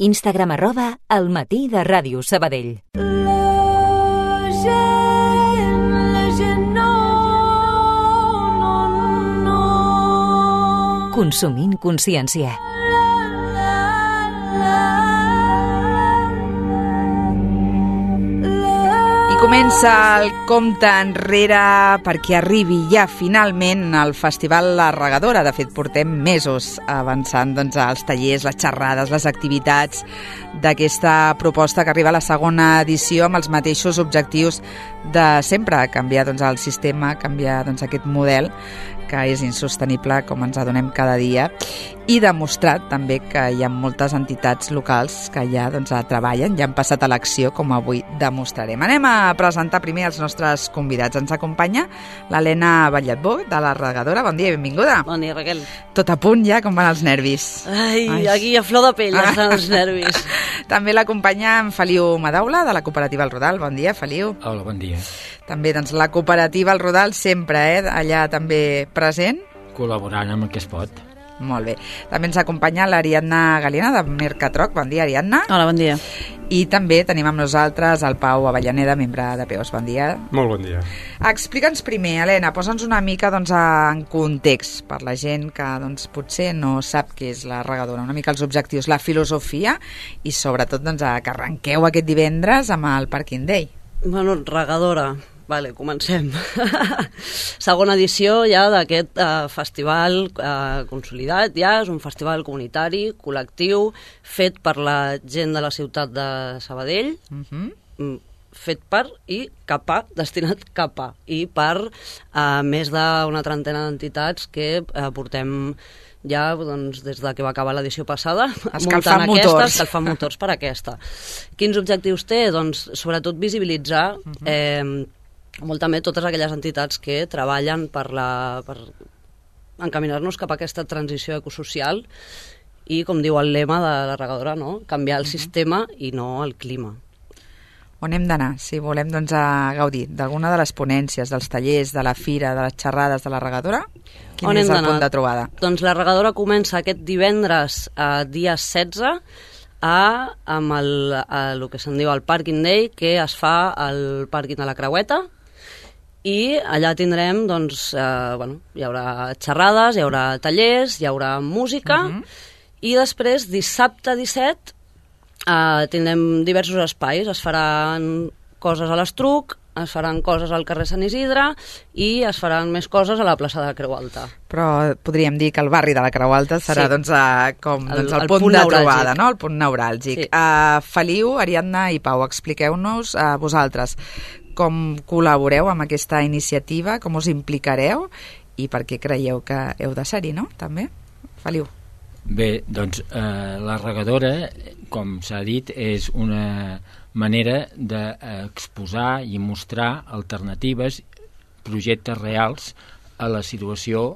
Instagram @almatí_de_Ràdio Sabadell. Consumint consciència. Comença el compte enrere perquè arribi ja finalment el Festival La Regadora. De fet, portem mesos avançant els tallers, les xerrades, les activitats d'aquesta proposta que arriba a la segona edició amb els mateixos objectius de sempre, canviar el sistema, canviar aquest model que és insostenible, com ens adonem cada dia, i demostrat també que hi ha moltes entitats locals que ja treballen, ja han passat a l'acció, com avui demostrarem. Anem a presentar primer els nostres convidats. Ens acompanya l'Helena Balletbó, de La Regadora. Bon dia i benvinguda. Bon dia, Raquel. Tot a punt ja? Com van els nervis? Ai. Aquí a flor de pell estan els nervis. També l'acompanya en Feliu Madaula, de la cooperativa El Rodal. Bon dia, Feliu. Hola, bon dia. També la cooperativa El Rodal sempre, allà també present. Col·laborant amb el que es pot. Molt bé. També ens acompanya l'Ariadna Galiana, de Mercatroc. Bon dia, Ariadna. Hola, bon dia. I també tenim amb nosaltres el Pau Avellaneda, membre de PEOS. Bon dia. Molt bon dia. Explica'ns primer, Helena, posa'ns una mica en context per la gent que potser no sap què és La Regadora, una mica els objectius, la filosofia i sobretot que arrenqueu aquest divendres amb el Parking Day. Bueno, Regadora. Vale, comencem. Segona edició ja d'aquest festival consolidat, ja és un festival comunitari, col·lectiu, fet per la gent de la ciutat de Sabadell, fet per i cap a, destinat cap a, i per més d'una trentena d'entitats que portem ja des de que va acabar l'edició passada escalfant motors per aquesta. Quins objectius té? Doncs sobretot visibilitzar molt també totes aquelles entitats que treballen per encaminar-nos cap a aquesta transició ecosocial i, com diu el lema de La Regadora, no? Canviar el sistema i no el clima. On hem d'anar, si volem gaudir d'alguna de les ponències, dels tallers, de la fira, de les xerrades de La Regadora? Quin és el punt de trobada? Doncs La Regadora comença aquest divendres, dia 16, amb el que se'n diu el Parking Day, que es fa al pàrquing de la Creueta, i allà tindrem, hi haurà xerrades, hi haurà tallers, hi haurà música, i després, dissabte 17, tindrem diversos espais. Es faran coses a l'Estruc, es faran coses al carrer Sant Isidre i es faran més coses a la plaça de Creu Alta. Però podríem dir que el barri de la Creu Alta serà el punt de trobada, no? El punt neuràlgic. Sí. Feliu, Ariadna i Pau, expliqueu-nos vosaltres com col·laboreu amb aquesta iniciativa, com us implicareu i per què creieu que heu de ser-hi, no? També? Feliu. Bé, doncs La Regadora, com s'ha dit, és una manera d'exposar i mostrar alternatives, projectes reals a la situació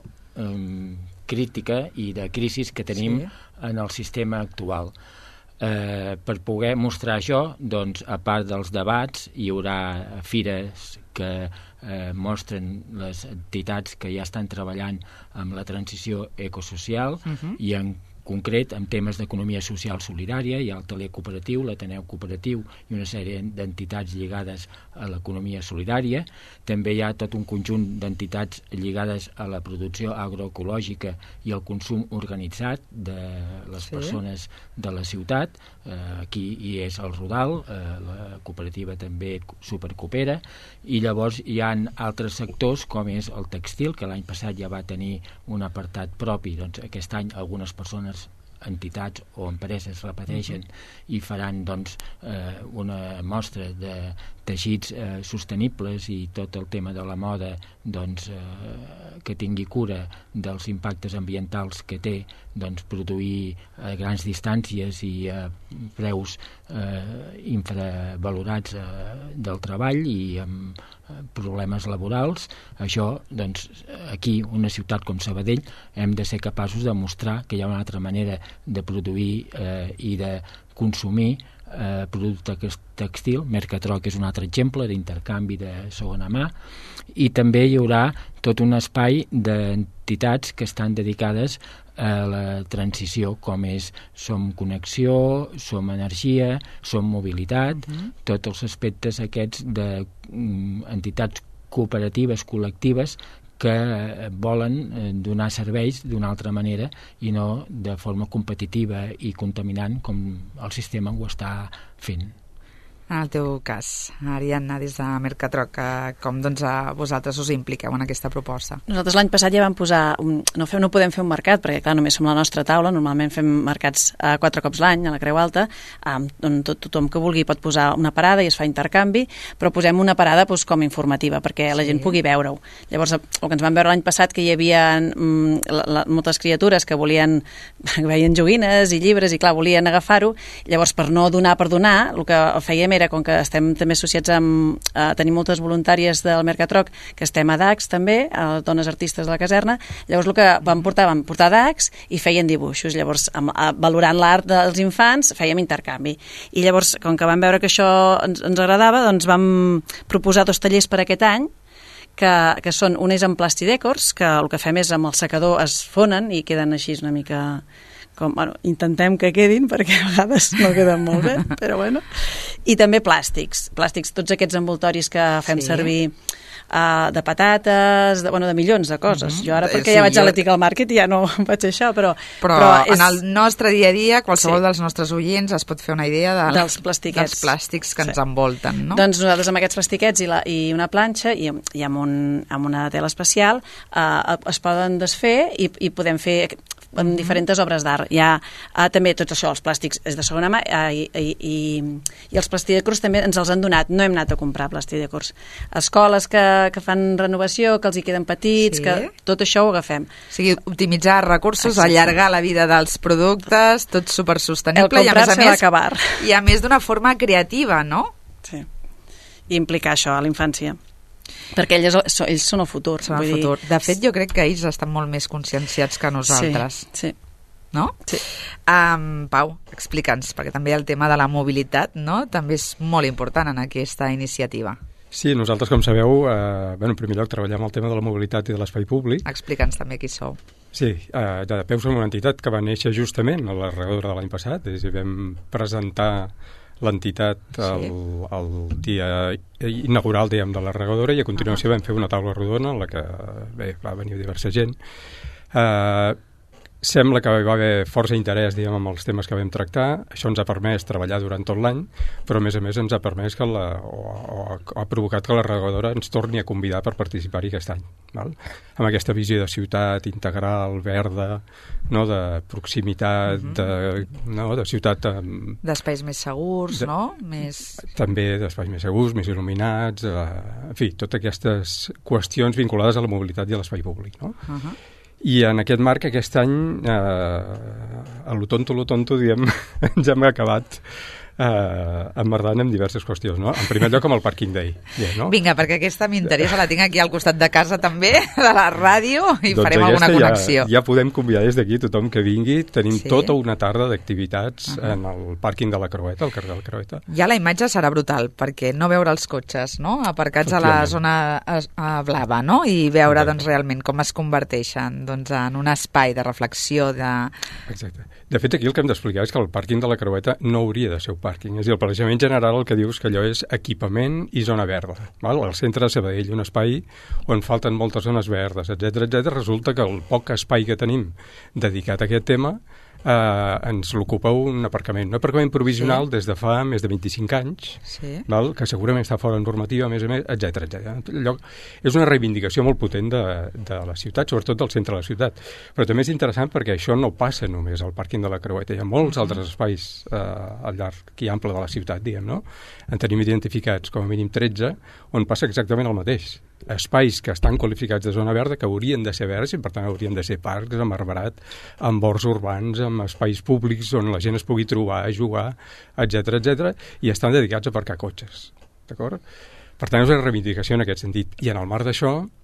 crítica i de crisi que tenim en el sistema actual. Per poder mostrar això, doncs, a part dels debats, hi haurà fires que mostren les entitats que ja estan treballant amb la transició ecosocial i en concret en temes d'economia social solidària. Hi ha el Taler Cooperatiu, l'Ateneu Cooperatiu i una sèrie d'entitats lligades a l'economia solidària. També hi ha tot un conjunt d'entitats lligades a la producció agroecològica i al consum organitzat de les persones de la ciutat. Aquí hi és el Rodal, la cooperativa també supercoopera, i llavors hi ha altres sectors com és el tèxtil, que l'any passat ja va tenir un apartat propi. Doncs aquest any algunes persones, entitats o empreses repeteixen i faran una mostra de teixits sostenibles i tot el tema de la moda que tingui cura dels impactes ambientals que té produir a grans distàncies i a preus infravalorats del treball i amb problemes laborals. Això, aquí, una ciutat com Sabadell, hem de ser capaços de mostrar que hi ha una altra manera de produir i de consumir producte textil. Mercatroc és un altre exemple d'intercanvi de segona mà, i també hi haurà tot un espai d'entitats que estan dedicades a la transició, com és Som Connexió, Som Energia, Som Mobilitat, tots els aspectes aquests d'entitats cooperatives, col·lectives, que volen donar serveis d'una altra manera i no de forma competitiva i contaminant com el sistema ho està fent. En el teu cas, Ariadna, des de Mercatroc, com a vosaltres us impliqueu en aquesta proposta? Nosaltres l'any passat ja vam posar... No podem fer un mercat, perquè clar, només som la nostra taula, normalment fem mercats 4 cops l'any a la Creu Alta, on tothom que vulgui pot posar una parada i es fa intercanvi, però posem una parada com informativa, perquè la gent pugui veure-ho. Llavors, el que ens vam veure l'any passat, que hi havia moltes criatures que veien joguines i llibres i clar, volien agafar-ho, llavors per no donar per donar, el que fèiem era, com que estem també associats tenim moltes voluntàries del Mercatroc que estem a DACS també, a dones artistes de la caserna, llavors el que vam portar DACS i feien dibuixos, llavors valorant l'art dels infants fèiem intercanvi, i llavors com que vam veure que això ens agradava, doncs vam proposar 2 tallers per aquest any que són, un és amb plastidècors, que el que fem és amb el secador es fonen i queden així una mica intentem que quedin, perquè a vegades no queden molt bé, però bueno. I també plàstics, tots aquests envoltoris que fem servir de patates, de milions de coses. Jo ara, perquè ja vaig a l'Ethical Market, ja no faig això, però en el nostre dia a dia, qualsevol dels nostres oients es pot fer una idea dels plàstics que ens envolten, no? Doncs nosaltres amb aquests plastiquets i una planxa i amb una tela especial es poden desfer i podem fer en diferents obres d'art. Hi ha també tot això, els plàstics és de segona mà i els plastidècors també ens els han donat, no hem anat a comprar plastidècors. Escoles que fan renovació, que els hi queden petits, que tot això ho agafem. O sigui, optimitzar recursos, allargar la vida dels productes, tot supersostenible i a més d'una forma creativa, no? Sí. I implicar això a la infància. Perquè ells són el futur. De fet, jo crec que ells estan molt més conscienciats que nosaltres. Sí. No? Sí. Pau, explica'ns, perquè també el tema de la mobilitat, no?, també és molt important en aquesta iniciativa. Sí, nosaltres, com sabeu, en primer lloc treballem el tema de la mobilitat i de l'espai públic. Explica'ns també qui sou. Sí, de peu som una entitat que va néixer justament a la regadora de l'any passat, és a dir, vam presentar l'entitat el dia inaugural, diguem, de la regadora, i a continuació vam fer una taula rodona en la que va venir diversa gent. Sembla que hi va haver força interès, diguem, amb els temes que vam tractar. Això ens ha permès treballar durant tot l'any, però a més ens ha permès que ha provocat que la regadora ens torni a convidar per participar-hi aquest any, val? Amb aquesta visió de ciutat integral, verda, no?, de proximitat, de ciutat... D'espais més segurs, no? També d'espais més segurs, més il·luminats, en fi, totes aquestes qüestions vinculades a la mobilitat i a l'espai públic, no? I en aquest marc, aquest any, a lo tonto, diguem, ens hem acabat emmerdant amb diverses qüestions, no? En primer lloc amb el Parking Day. No? Vinga, perquè aquesta m'interessa, la tinc aquí al costat de casa també, de la ràdio, i farem alguna connexió. Ja podem convidar des d'aquí tothom que vingui. Tenim tota una tarda d'activitats en el pàrquing de la Creueta, al carrer de la Creueta. Ja la imatge serà brutal, perquè no veure els cotxes, no?, aparcats a la zona blava, no?, i veure doncs, realment com es converteixen en un espai de reflexió. Exacte. De fet, aquí el que hem d'explicar és que el pàrquing de la Creueta no hauria de ser un pàrquing. És a dir, el planejament general el que dius que allò és equipament i zona verda. Val? Al centre de Sabadell, un espai on falten moltes zones verdes, etc. Resulta que el poc espai que tenim dedicat a aquest tema ens l'ocupa un aparcament provisional des de fa més de 25 anys, val? Que segurament està fora de normativa, a més, etc. És una reivindicació molt potent de la ciutat, sobretot del centre de la ciutat. Però també és interessant perquè això no passa només al pàrquing de la Creueta, hi ha molts altres espais al llarg i ample de la ciutat, diguem, no? En tenim identificats com a mínim 13, on passa exactament el mateix. Espais que estan qualificats de zona verda, que haurien de ser verds i per tant haurien de ser parcs, amb arbrat, amb horts urbans, amb espais públics on la gent es pugui trobar, jugar, etc. I estan dedicats a aparcar cotxes, d'acord? Per tant, és una reivindicació en aquest sentit. I en el marc d'això,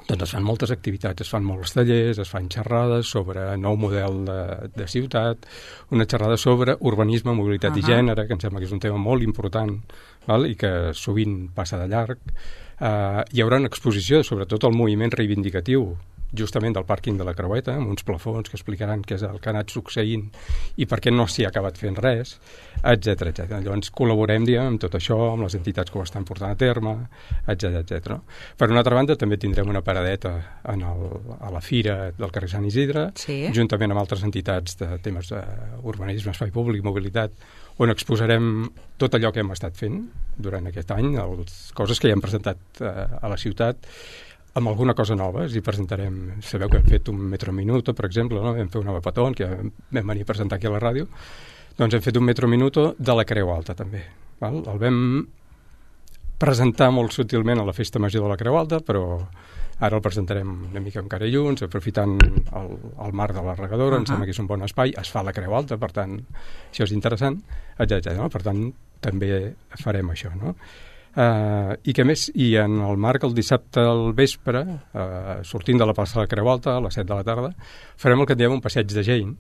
Doncs es fan moltes activitats, es fan molts tallers, es fan xerrades sobre nou model de ciutat, una xerrada sobre urbanisme, mobilitat i gènere, que em sembla que és un tema molt important, val? I que sovint passa de llarg. Hi haurà una exposició, sobretot el moviment reivindicatiu, justament del pàrquing de la Creueta, amb uns plafons que explicaran què és el que ha anat succeint i per què no s'hi ha acabat fent res, etc. Llavors col·laborem, diguem, amb tot això, amb les entitats que ho estan portant a terme, etc. Per una altra banda, també tindrem una paradeta a la fira del carrer Sant Isidre, juntament amb altres entitats de temes d'urbanisme, espai públic, mobilitat, on exposarem tot allò que hem estat fent durant aquest any, les coses que ja hem presentat a la ciutat, amb alguna cosa nova, i presentarem, sabeu que hem fet un metro minuto, per exemple, no? Vam fer una Bapatón, que vam venir a presentar aquí a la ràdio, doncs hem fet un metro minuto de la Creu Alta, també. Val? El vam presentar molt sutilment a la Festa Major de la Creu Alta, però ara el presentarem una mica encara junts, aprofitant el marc de la regadora, em sembla que és un bon espai, es fa a la Creu Alta, per tant, això és interessant, etc. No? Per tant, també farem això, no? I què més? I en el marc, el dissabte al vespre, sortint de la plaça de la Creu Alta, a les 7 de la tarda, farem el que en diem un passeig de Jane.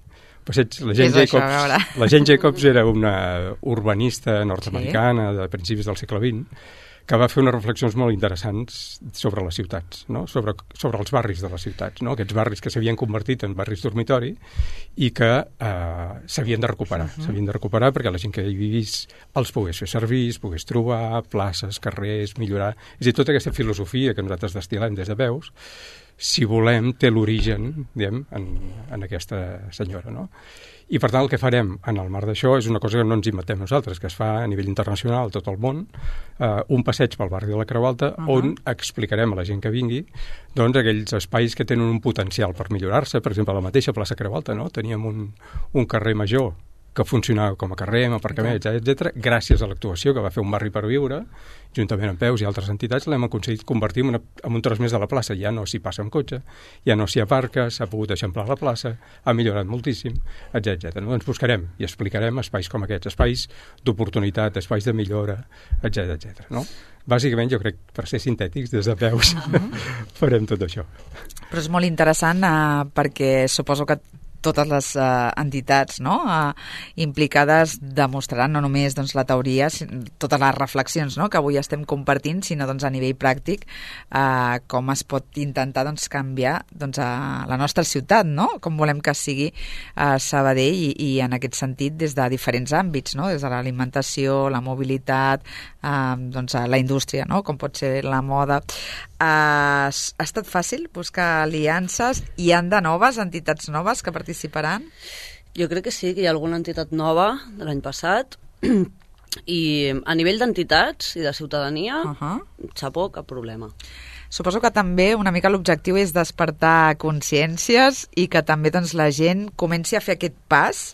La Jane Jacobs era una urbanista nord-americana de principis del segle XX, que va fer unes reflexions molt interessants sobre les ciutats, no? sobre els barris de les ciutats, no? Aquests barris que s'havien convertit en barris dormitori i que s'havien de recuperar. S'havien de recuperar perquè la gent que hi vivís els pogués fer servir, es pogués trobar, places, carrers, millorar. És a dir, tota aquesta filosofia que nosaltres destil·lem des de Veus, si volem, té l'origen, diguem, en aquesta senyora, no? I, per tant, el que farem en el marc d'això és una cosa que no ens inventem nosaltres, que es fa a nivell internacional a tot el món, un passeig pel barri de la Creu Alta, on explicarem a la gent que vingui doncs, aquells espais que tenen un potencial per millorar-se. Per exemple, a la mateixa plaça Creu Alta, no? Teníem un carrer major que funcionava com a carrer, amb aparcaments, etc. Gràcies a l'actuació que va fer un barri per viure, juntament amb Peus i altres entitats, l'hem aconseguit convertir en un tros més de la plaça. Ja no s'hi passa amb cotxe, ja no s'hi aparca, s'ha pogut eixamplar la plaça, ha millorat moltíssim, etc. No? Ens buscarem i explicarem espais com aquests, espais d'oportunitat, espais de millora, etc. No? Bàsicament, jo crec, per ser sintètics, des de Peus farem tot això. Però és molt interessant perquè suposo que totes les entitats, no? Implicades demostraran no només doncs, la teoria, totes les reflexions, no? Que avui estem compartint, sinó doncs, a nivell pràctic com es pot intentar doncs, canviar doncs, la nostra ciutat, no? Com volem que sigui Sabadell i en aquest sentit des de diferents àmbits, no? Des de l'alimentació, la mobilitat, doncs, la indústria, no? Com pot ser la moda. Ha estat fàcil buscar aliances? Hi han de noves entitats noves que participaran? Jo crec que sí, que hi ha alguna entitat nova de l'any passat i a nivell d'entitats i de ciutadania, xapó, cap problema. Suposo que també una mica l'objectiu és despertar consciències i que també doncs, la gent comenci a fer aquest pas,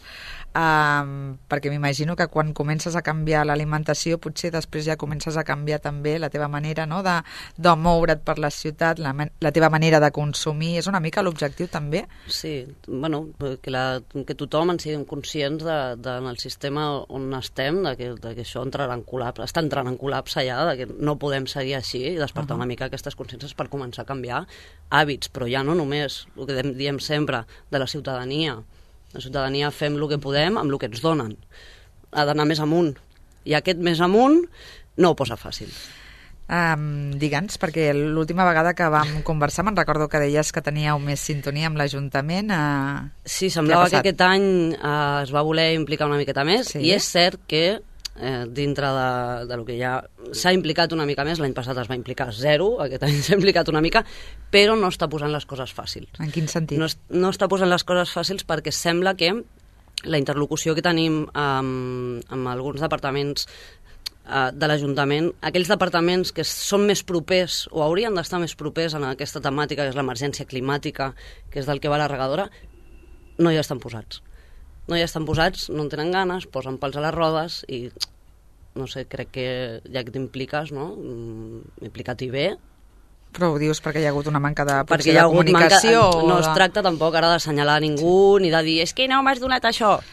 perquè m'imagino que quan comences a canviar l'alimentació potser després ja comences a canviar també la teva manera, no? de moure't per la ciutat, la teva manera de consumir. És una mica l'objectiu també? Sí, bueno, que tothom en siguin conscients en el sistema on estem, de que això entrarà en col·lapse, està entrant en col·lapse ja, de que no podem seguir així i despertar una mica aquestes consciències per començar a canviar hàbits, però ja no només el que diem sempre de la ciutadania. La ciutadania fem el que podem amb el que ens donen. Ha d'anar més amunt. I aquest més amunt no ho posa fàcil. Digue'ns, perquè l'última vegada que vam conversar me'n recordo que deies que teníeu més sintonia amb l'Ajuntament. Sí, semblava que aquest any es va voler implicar una miqueta més, i és cert que dintre de lo que ja s'ha implicat una mica més, l'any passat es va implicar 0, aquest any s'ha implicat una mica, però no està posant les coses fàcils. En quin sentit? No està posant les coses fàcils perquè sembla que la interlocució que tenim amb alguns departaments de l'Ajuntament, aquells departaments que són més propers o haurien d'estar més propers en aquesta temàtica, que és l'emergència climàtica, que és del que va la regadora, no hi estan posats. No hi estan posats, no en tenen ganes, posen pals a les rodes i, no sé, crec que ja que t'impliques, no? Implica-t'hi bé. Però ho dius perquè hi ha hagut una manca de comunicació? No es tracta tampoc ara d'assenyalar a ningú ni de dir és que no m'has donat això.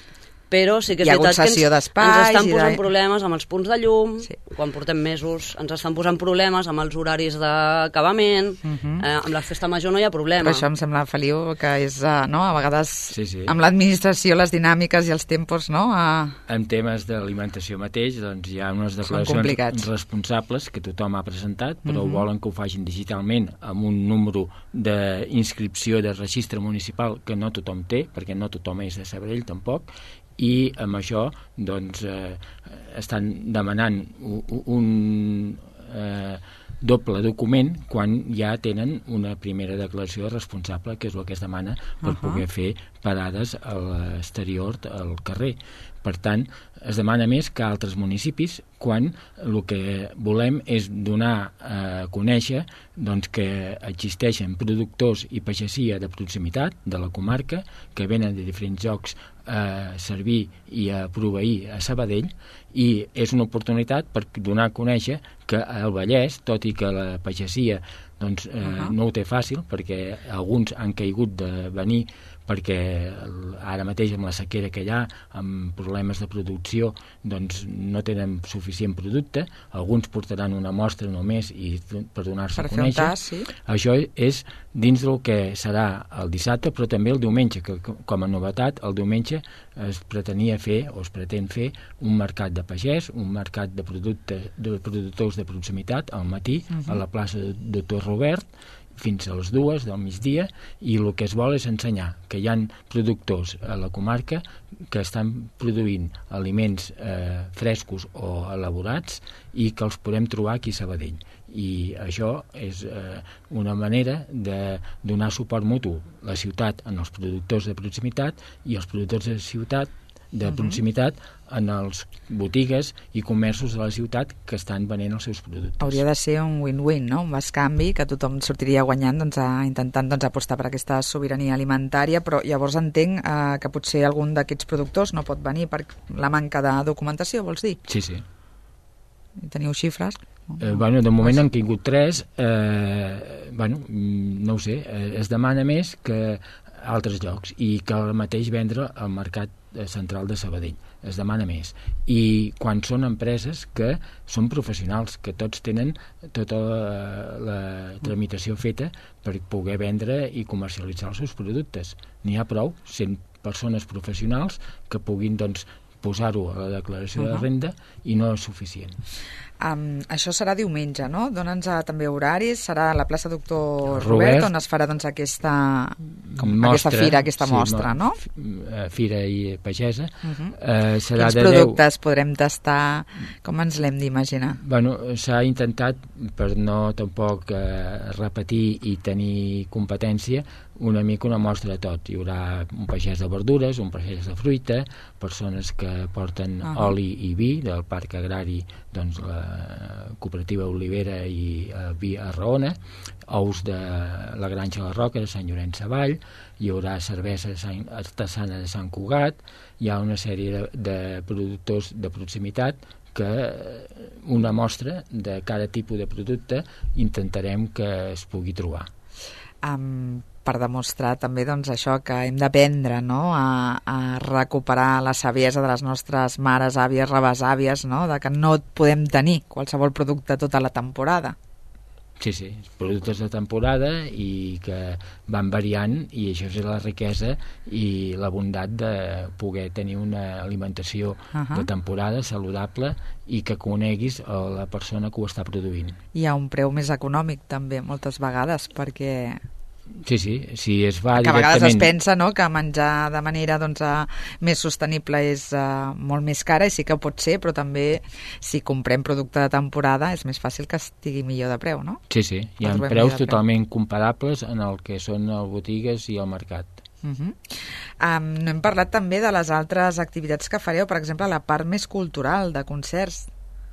però sí que és Hi ha hagut veritat que cessió d'espais ens estan i posant problemes amb els punts de llum, quan portem mesos, ens estan posant problemes amb els horaris d'acabament, amb la festa major no hi ha problema. Però això em sembla, Feliu, que és, no? A vegades Sí. amb l'administració, les dinàmiques i els tempos, no? En temes d'alimentació mateix, doncs hi ha unes declaracions responsables que tothom ha presentat, però volen que ho facin digitalment amb un número d'inscripció de registre municipal que no tothom té, perquè no tothom és de Sabadell tampoc, i amb això doncs estan demanant un doble document quan ja tenen una primera declaració responsable, que és el que es demana per poder fer parades a l'exterior, al carrer. Per tant, es demana més que altres municipis quan el que volem és donar a conèixer doncs, que existeixen productors i pagesia de proximitat de la comarca que venen de diferents llocs a servir i a proveir a Sabadell, i és una oportunitat per donar a conèixer que el Vallès, tot i que la pagesia doncs, no ho té fàcil, perquè alguns han caigut de venir perquè ara mateix amb la sequera que hi ha, amb problemes de producció, doncs no tenen suficient producte, alguns portaran una mostra només i per donar-se a conèixer. Tas, sí. Això és dins del que serà el dissabte, però també el diumenge, que com a novetat, el diumenge es pretenia fer, o es pretén fer, un mercat de pagès, un mercat de productors de proximitat al matí, a la plaça de Doctor Robert, fins a les 2 del migdia, i el que es vol és ensenyar que hi ha productors a la comarca que estan produint aliments frescos o elaborats i que els podem trobar aquí a Sabadell. I això és una manera de donar suport mutu a la ciutat en els productors de proximitat i els productors de ciutat de proximitat en els botigues i comerços de la ciutat que estan venent els seus productes. Hauria de ser un win-win, no? Un bescanvi, que tothom sortiria guanyant doncs, intentant doncs, apostar per aquesta sobirania alimentària, però llavors entenc que potser algun d'aquests productors no pot venir per la manca de documentació, vols dir? Sí, sí. I teniu xifres? Bueno, de moment han caigut 3, no ho sé, es demana més que altres llocs i que el mateix vendre al mercat central de Sabadell, es demana més, i quan són empreses que són professionals, que tots tenen tota la tramitació feta per poder vendre i comercialitzar els seus productes. N'hi ha prou, sent persones professionals que puguin doncs posar-ho a la declaració de renda i no és suficient. Això serà diumenge, no? Dona'ns també horaris, serà a la plaça Doctor Robert on es farà doncs, aquesta fira, aquesta mostra, no? Fira i pagesa. Serà quins productes podrem tastar? Com ens l'hem d'imaginar? Bueno, s'ha intentat, per no tampoc repetir i tenir competència, una mica una mostra de tot. Hi haurà un pagès de verdures, un pagès de fruita, persones que porten oli i vi del Parc Agrari, doncs la cooperativa Olivera i vi a Raona, ous de la Granja de la Roca de Sant Llorenç Savall, hi haurà cervesa artesana de Sant Cugat, hi ha una sèrie de productors de proximitat que una mostra de cada tipus de producte intentarem que es pugui trobar. Per demostrar també doncs, això que hem d'aprendre, no? a recuperar la saviesa de les nostres mares, àvies, rebesàvies, no? De que no podem tenir qualsevol producte tota la temporada. Sí, productes de temporada i que van variant, i això és la riquesa i la bondat de poder tenir una alimentació de temporada saludable i que coneguis a la persona que ho està produint. Hi ha un preu més econòmic també moltes vegades perquè... Sí, si es va que directament... a vegades es pensa, no?, que menjar de manera doncs, més sostenible és molt més cara, i sí que pot ser, però també si comprem producte de temporada és més fàcil que estigui millor de preu, no? Sí, hi ha preus totalment comparables en el que són les botigues i el mercat. No hem parlat també de les altres activitats que fareu, per exemple, la part més cultural, de concerts.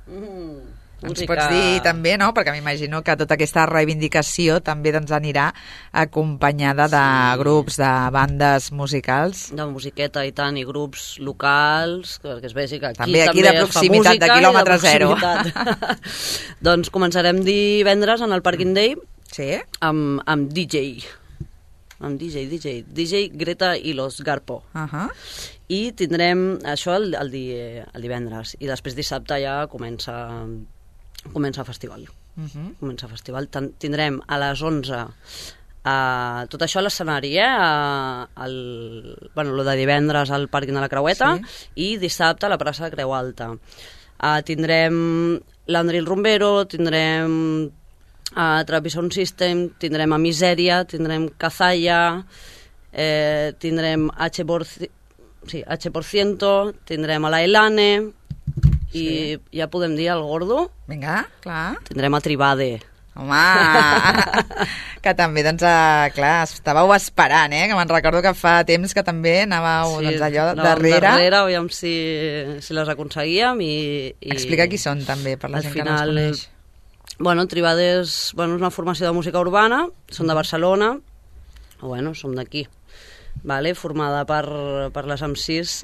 Ens pots dir també, no? Perquè m'imagino que tota aquesta reivindicació també doncs, anirà acompanyada de grups, de bandes musicals. De musiqueta i tant, i grups locals, perquè es vegi que aquí també de proximitat, de quilòmetre zero. Doncs començarem divendres en el Parking Day sí? amb DJ. amb DJ Greta i los Garpo. I tindrem això el divendres, i després dissabte ja comença festival. Comença festival. Tindrem a les 11 tot això a l'escenari, lo de divendres al pàrquing de la Creueta, i dissabte a la plaça de Creu Alta. Tindrem l'Andril Rumbero, tindrem Travis Sound System, tindrem a Misèria, tindrem Cazalla, tindrem H%, tindrem a la Elane, i ja podem dir el Gordo. Vinga, clar. Tindrem a Tribade. Home, que també, doncs, clar, estàveu esperant, que me'n recordo que fa temps que també anàveu allò darrere. Aviam si les aconseguíem i... Explica qui són també, per la gent que no els coneix. Bueno, Tribade és una formació de música urbana, són de Barcelona, som d'aquí, formada per les MCs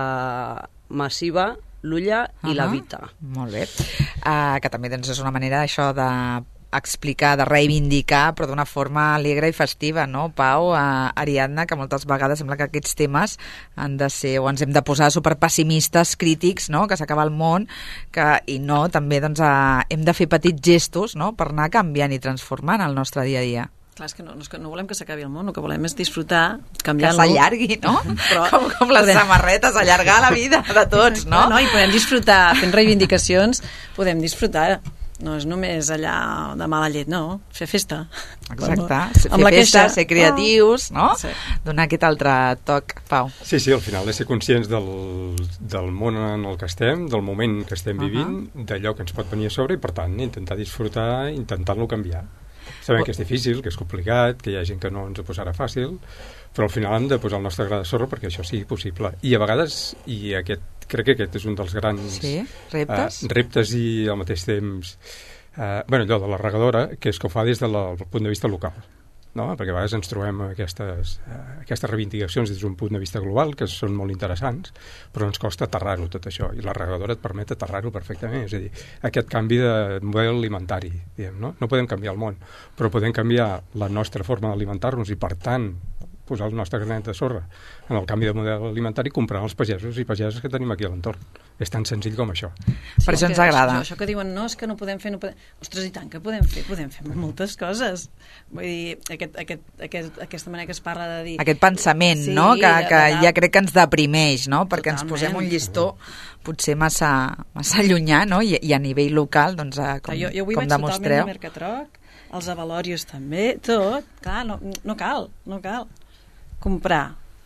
Massiva, Lulla i La Vita. Molt bé. Que també doncs, és una manera això d'explicar, de reivindicar, però d'una forma alegre i festiva, no, Pau? Ariadna, que moltes vegades sembla que aquests temes han de ser, o ens hem de posar superpessimistes, crítics, no?, que s'acaba el món, i no, també doncs, hem de fer petits gestos, no?, per anar canviant i transformant el nostre dia a dia. Clar, és que no volem que s'acabi el món, el que volem és disfrutar, canviar-lo. Que s'allargui, no? Però com les samarretes, allargar la vida de tots, no? No, i podem disfrutar, fent reivindicacions, podem disfrutar. No és només allà de mala llet, no, fer festa. Exacte, fer festa, ser creatius, no? Sí. Donar aquest altre toc, Pau. Sí, al final és ser conscients del món en el que estem, del moment que estem vivint, d'allò que ens pot venir a sobre, i per tant intentar disfrutar, intentant-lo canviar. Sabem que és difícil, que és complicat, que hi ha gent que no ens ho posarà fàcil, però al final hem de posar el nostre gra de sorra perquè això sigui possible. I a vegades, crec que aquest és un dels grans reptes i al mateix temps allò de la regadora, que és que ho fa des del punt de vista local, no? Perquè a vegades ens trobem aquestes reivindicacions des d'un punt de vista global que són molt interessants, però ens costa aterrar-ho tot això, i la regadora et permet aterrar-ho perfectament, és a dir, aquest canvi de model alimentari, diguem, no? No podem canviar el món, però podem canviar la nostra forma d'alimentar-nos i per tant posar el nostre granet de sorra en el canvi de model alimentari, comprant els pagesos i pageses que tenim aquí a l'entorn. És tan senzill com això. Per això ens agrada. Això que diuen, no, és que no podem fer, ostres, i tant que podem fer moltes coses. Vull dir, aquesta manera que es parla de dir... Aquest pensament, no?, que ja crec que ens deprimeix, no?, perquè ens posem un llistó potser massa llunyà, no?, i a nivell local, doncs, com demostreu... Jo avui vaig totalment a Mercatroc, els avalorios també, tot, clar, no cal comprar.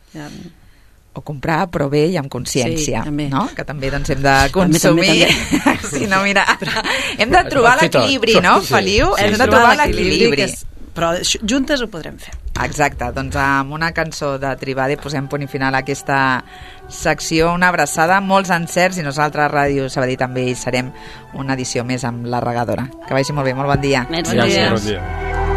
O comprar, però bé i amb consciència, no? Que també doncs, hem de consumir. També. Sí, no, mira, hem de trobar l'equilibri, no, Feliu? Hem de trobar l'equilibri. Però juntes ho podrem fer. Exacte, doncs amb una cançó de Tribade posem punt i final a aquesta secció. Una abraçada, molts encerts, i nosaltres a Ràdio Sabadell també hi serem una edició més amb La Regadora. Que vagi molt bé, molt bon dia. Bon dia. Bon dia.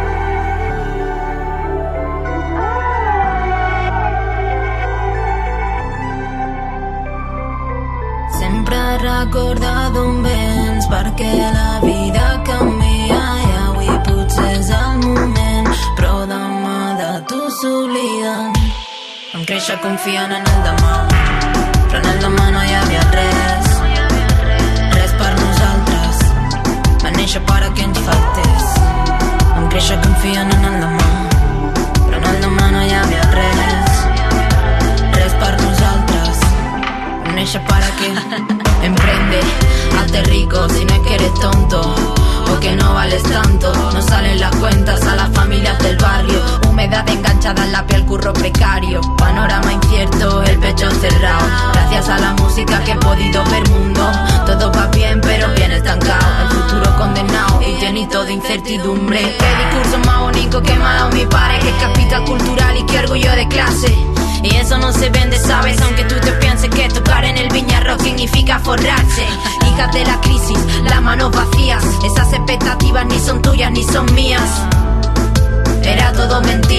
Sempre recordar d'on vens, perquè la vida canvia i avui potser és el moment, però demà de tu s'obliden. Vam créixer confiant en el demà, però en el demà no hi havia res per nosaltres. Va néixer para que ens faltés. Vam créixer confiant en el demà, però en el demà no hi havia res per nosaltres. Vam néixer para que emprende, hazte rico si no es que eres tonto o que no vales tanto. No salen las cuentas a las familias del barrio, humedad enganchada en la piel, curro precario, panorama incierto, el pecho cerrado. Gracias a la música que he podido ver mundo, todo va bien pero bien estancado, el futuro condenado y llenito de incertidumbre. Qué discurso más bonito que me ha dado mi padre, que capital cultural y qué orgullo de clase. Y eso no se vende, ¿sabes? Aunque tú te pienses que tocar en el Viña Rock significa forrarse. Hijas de la crisis, las manos vacías, esas expectativas ni son tuyas ni son mías. Era todo mentira.